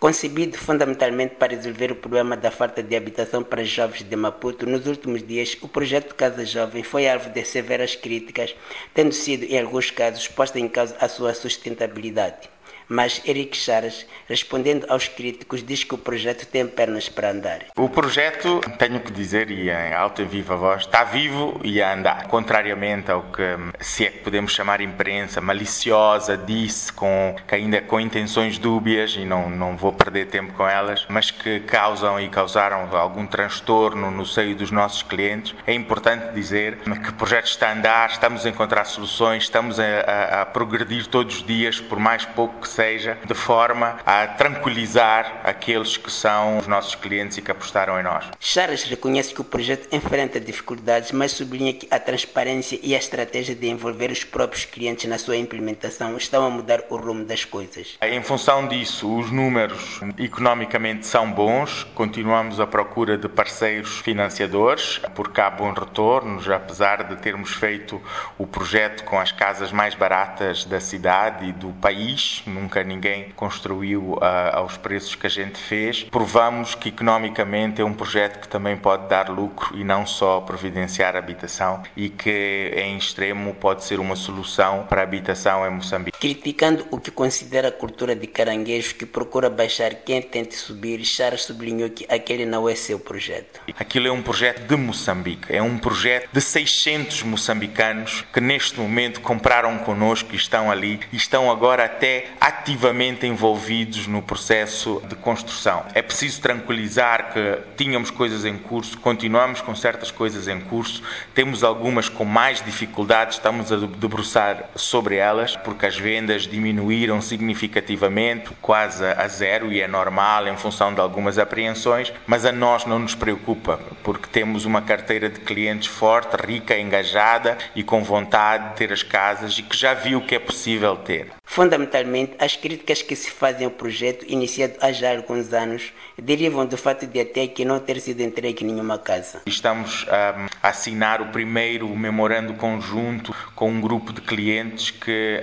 Concebido fundamentalmente para resolver o problema da falta de habitação para jovens de Maputo, nos últimos dias o projeto Casa Jovem foi alvo de severas críticas, tendo sido, em alguns casos, posta em causa a sua sustentabilidade. Mas Eric Charas, respondendo aos críticos, diz que o projeto tem pernas para andar. O projeto, tenho que dizer, e em alta e viva voz, está vivo e a andar. Contrariamente ao que, se é que podemos chamar imprensa maliciosa, disse, ainda com intenções dúbias, e não vou perder tempo com elas, mas que causam e causaram algum transtorno no seio dos nossos clientes, é importante dizer que o projeto está a andar, estamos a encontrar soluções, estamos a progredir todos os dias, por mais pouco que seja, de forma a tranquilizar aqueles que são os nossos clientes e que apostaram em nós. Charas reconhece que o projeto enfrenta dificuldades, mas sublinha que a transparência e a estratégia de envolver os próprios clientes na sua implementação estão a mudar o rumo das coisas. Em função disso, os números economicamente são bons, continuamos à procura de parceiros financiadores, porque há bons retornos, apesar de termos feito o projeto com as casas mais baratas da cidade e do país. Nunca ninguém construiu aos preços que a gente fez. Provamos que economicamente é um projeto que também pode dar lucro e não só providenciar habitação, e que em extremo pode ser uma solução para a habitação em Moçambique. Criticando o que considera a cultura de caranguejos que procura baixar quem tente subir, Charas sublinhou que aquele não é seu projeto. Aquilo é um projeto de Moçambique, é um projeto de 600 moçambicanos que neste momento compraram connosco e estão ali e estão agora até ativamente envolvidos no processo de construção. É preciso tranquilizar que tínhamos coisas em curso, continuamos com certas coisas em curso, temos algumas com mais dificuldades, estamos a debruçar sobre elas, porque as vendas diminuíram significativamente, quase a zero, e é normal em função de algumas apreensões, mas a nós não nos preocupa, porque temos uma carteira de clientes forte, rica, engajada e com vontade de ter as casas e que já viu que é possível ter. Fundamentalmente, as críticas que se fazem ao projeto, iniciado há já alguns anos, derivam do fato de até aqui não ter sido entregue nenhuma casa. Estamos a assinar o primeiro memorando conjunto com um grupo de clientes que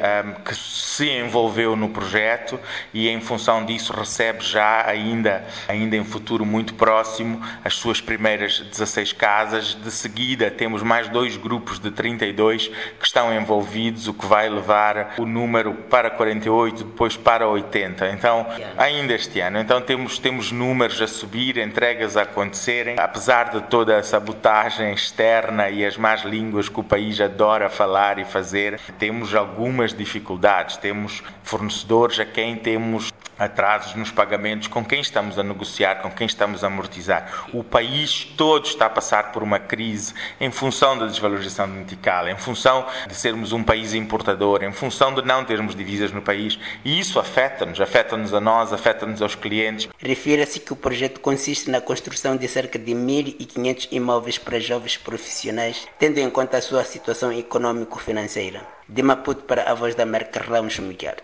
se envolveu no projeto e, em função disso, recebe já, ainda em futuro muito próximo, as suas primeiras 16 casas. De seguida, temos mais 2 grupos de 32 que estão envolvidos, o que vai levar o número para 48, depois para 80. Então, ainda este ano. Então, temos números a subir, entregas a acontecerem. Apesar de toda a sabotagem externa e as más línguas que o país adora falar e fazer, temos algumas dificuldades. Temos fornecedores a quem temos atrasos nos pagamentos, com quem estamos a negociar, com quem estamos a amortizar. O país todo está a passar por uma crise em função da desvalorização do metical, em função de sermos um país importador, em função de não termos divisas no país, e isso afeta-nos a nós, afeta-nos aos clientes. Refira-se que o projeto consiste na construção de cerca de 1.500 imóveis para jovens profissionais, tendo em conta a sua situação econômico-financeira. De Maputo para a Voz da América, Ramos Miguel.